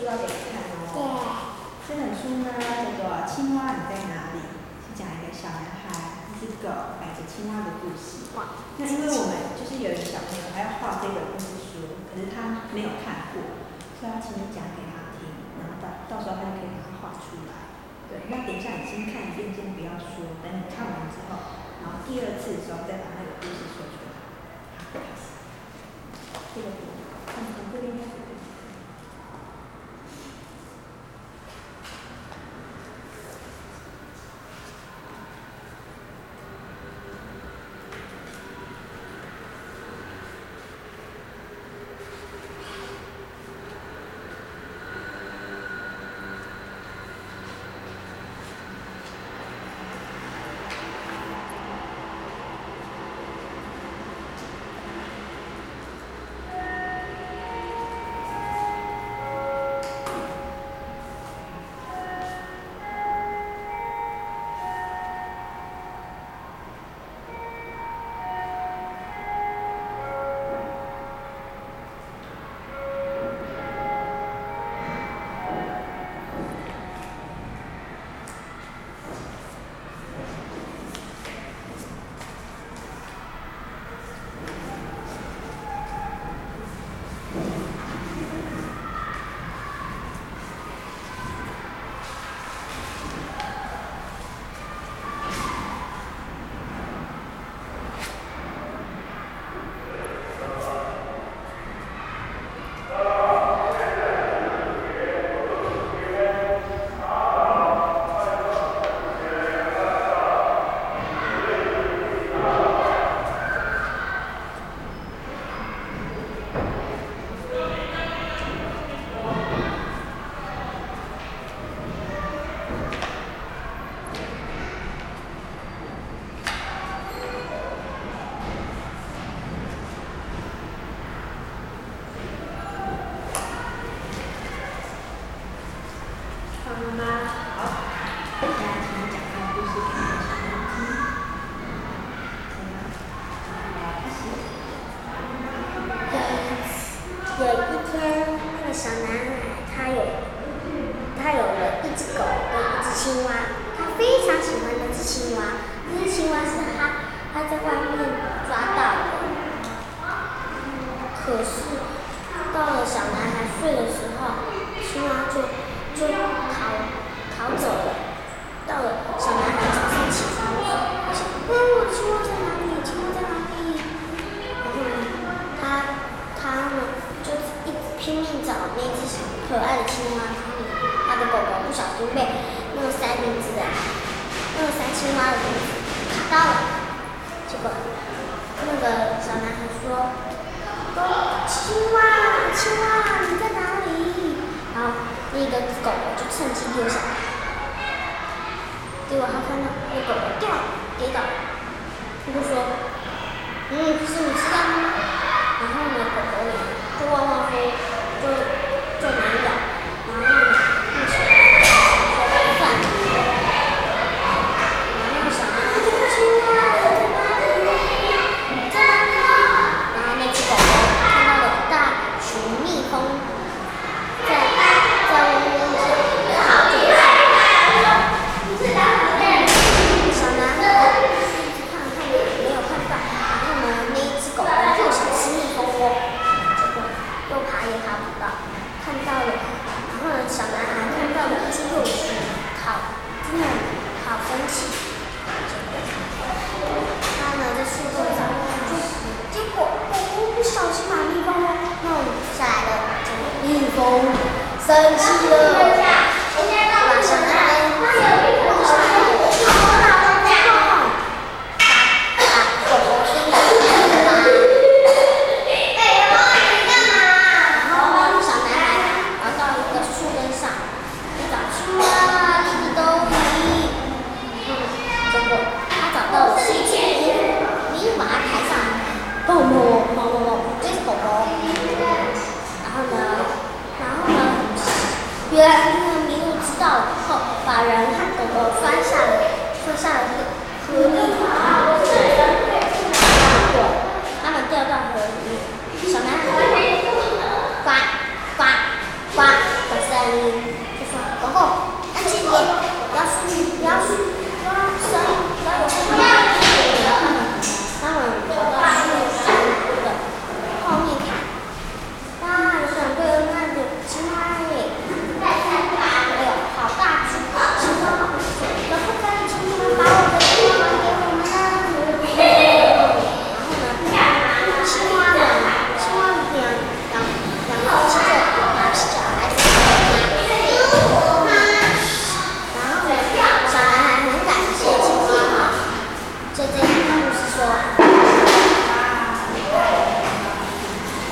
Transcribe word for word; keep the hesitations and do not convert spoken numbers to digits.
书要给你看哦。这本书呢叫做《青蛙你在哪里》，是讲一个小男孩、一只狗摆着青蛙的故事。那因为我们就是有一个小朋友，他要画这本故事书，可是他没有看过，所以要请你讲给他听，然后到到时候他就可以把它画出来。对，那等一下你先看一遍，先不要说，等你看完之后，然后第二次的时候再把那个故事说出来。好，开始。这个图，从从这边开始。 小男孩呱呱呱的声声音。